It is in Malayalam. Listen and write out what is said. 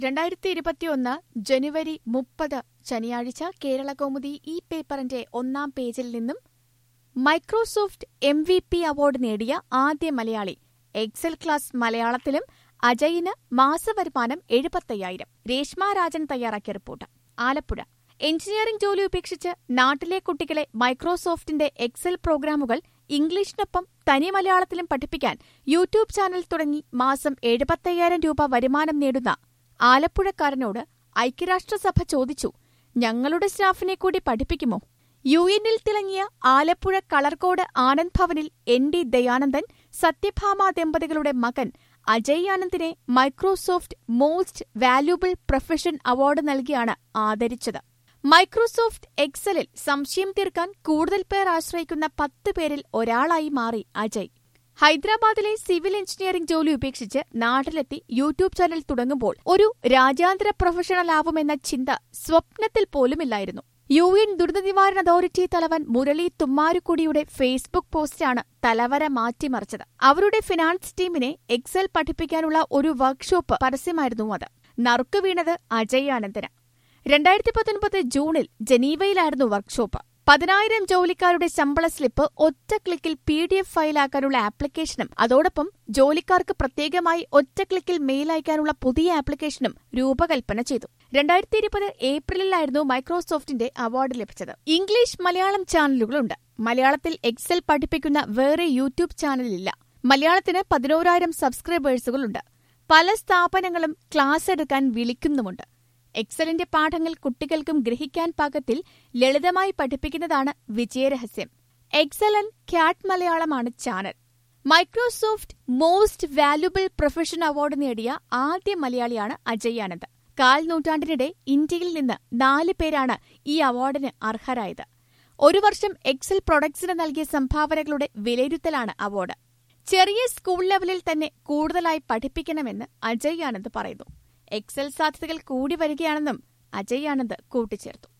2021 ജനുവരി 30 ശനിയാഴ്ച കേരളകൗമുദി ഈ പേപ്പറിന്റെ ഒന്നാം പേജിൽ നിന്നും മൈക്രോസോഫ്റ്റ് MVP അവാർഡ് നേടിയ ആദ്യ മലയാളി. എക്സൽ ക്ലാസ് മലയാളത്തിലും അജയിന് മാസവരുമാനം 75,000. രേഷ്മ രാജൻ തയ്യാറാക്കിയ റിപ്പോർട്ട്. ആലപ്പുഴ. എഞ്ചിനീയറിംഗ് ജോലി ഉപേക്ഷിച്ച് നാട്ടിലെ കുട്ടികളെ മൈക്രോസോഫ്റ്റിന്റെ എക്സൽ പ്രോഗ്രാമുകൾ ഇംഗ്ലീഷിനൊപ്പം തനി മലയാളത്തിലും പഠിപ്പിക്കാൻ യൂട്യൂബ് ചാനൽ തുടങ്ങി മാസം 75,000 രൂപ വരുമാനം നേടുന്ന ആലപ്പുഴക്കാരനോട് ഐക്യരാഷ്ട്രസഭ ചോദിച്ചു, ഞങ്ങളുടെ സ്റ്റാഫിനെ കൂടി പഠിപ്പിക്കുമോ? UN-ൽ തിളങ്ങിയ ആലപ്പുഴ കളർകോട് ആനന്ദ് ഭവനിൽ ND ദയാനന്ദൻ, സത്യഭാമ ദമ്പതികളുടെ മകൻ അജയ് ആനന്ദിനെ Microsoft most valuable profession award നൽകിയാണ് ആദരിച്ചത്. മൈക്രോസോഫ്റ്റ് എക്സലിൽ സംശയം തീർക്കാൻ കൂടുതൽ പേർ ആശ്രയിക്കുന്ന 10 പേരിൽ ഒരാളായി മാറി അജയ്. ഹൈദരാബാദിലെ സിവിൽ എഞ്ചിനീയറിംഗ് ജോലി ഉപേക്ഷിച്ച് നാട്ടിലെത്തി യൂട്യൂബ് ചാനൽ തുടങ്ങുമ്പോൾ ഒരു രാജ്യാന്തര പ്രൊഫഷണലാവുമെന്ന ചിന്ത സ്വപ്നത്തിൽ പോലുമില്ലായിരുന്നു. UN ദുരന്തനിവാരണ അതോറിറ്റി തലവൻ മുരളി തുമ്മാരുക്കുടിയുടെ ഫേസ്ബുക്ക് പോസ്റ്റാണ് തലവര മാറ്റിമറിച്ചത്. അവരുടെ ഫിനാൻസ് ടീമിനെ എക്സൽ പഠിപ്പിക്കാനുള്ള ഒരു വർക്ക്ഷോപ്പ് പരസ്യമായിരുന്നു അത്. നറുക്കുവീണത് അജയ് ആനന്ദിന്. 2019 ജൂണിൽ ജനീവയിലായിരുന്നു വർക്ക്ഷോപ്പ്. 10,000 ജോലിക്കാരുടെ ശമ്പള സ്ലിപ്പ് ഒറ്റ ക്ലിക്കിൽ PDF ഫയലാക്കാനുള്ള ആപ്ലിക്കേഷനും അതോടൊപ്പം ജോലിക്കാർക്ക് പ്രത്യേകമായി ഒറ്റ ക്ലിക്കിൽ മെയിൽ അയക്കാനുള്ള പുതിയ ആപ്ലിക്കേഷനും രൂപകൽപ്പന ചെയ്തു. 2020 ഏപ്രിലിലായിരുന്നു മൈക്രോസോഫ്റ്റിന്റെ അവാർഡ് ലഭിച്ചത്. ഇംഗ്ലീഷ് മലയാളം ചാനലുകളുണ്ട്. മലയാളത്തിൽ എക്സൽ പഠിപ്പിക്കുന്ന വേറെ യൂട്യൂബ് ചാനലില്ല. മലയാളത്തിന് 11,000 സബ്സ്ക്രൈബേഴ്സുകളുണ്ട്. പല സ്ഥാപനങ്ങളും ക്ലാസ് എടുക്കാൻ വിളിക്കുന്നുമുണ്ട്. എക്സലിന്റെ പാഠങ്ങൾ കുട്ടികൾക്കും ഗ്രഹിക്കാൻ പാകത്തിൽ ലളിതമായി പഠിപ്പിക്കുന്നതാണ് വിജയരഹസ്യം. എക്സൽ ആൻഡ് ക്യാറ്റ് മലയാളമാണ് ചാനൽ. Microsoft most valuable profession award നേടിയ ആദ്യ മലയാളിയാണ് അജയ് ആനന്ദ്. 1/4 നൂറ്റാണ്ടിനിടെ ഇന്ത്യയിൽ നിന്ന് 4 പേരാണ് ഈ അവാർഡിന് അർഹരായത്. ഒരു വർഷം എക്സൽ പ്രൊഡക്ട്സിന് നൽകിയ സംഭാവനകളുടെ വിലയിരുത്തലാണ് അവാർഡ്. ചെറിയ സ്കൂൾ ലെവലിൽ തന്നെ കൂടുതലായി പഠിപ്പിക്കണമെന്ന് അജയ് ആനന്ദ് പറയുന്നു. എക്സൽ സാധ്യതകൾ കൂടി വരികയാണെന്നും അജയ് ആനന്ദ് കൂട്ടിച്ചേർത്തു.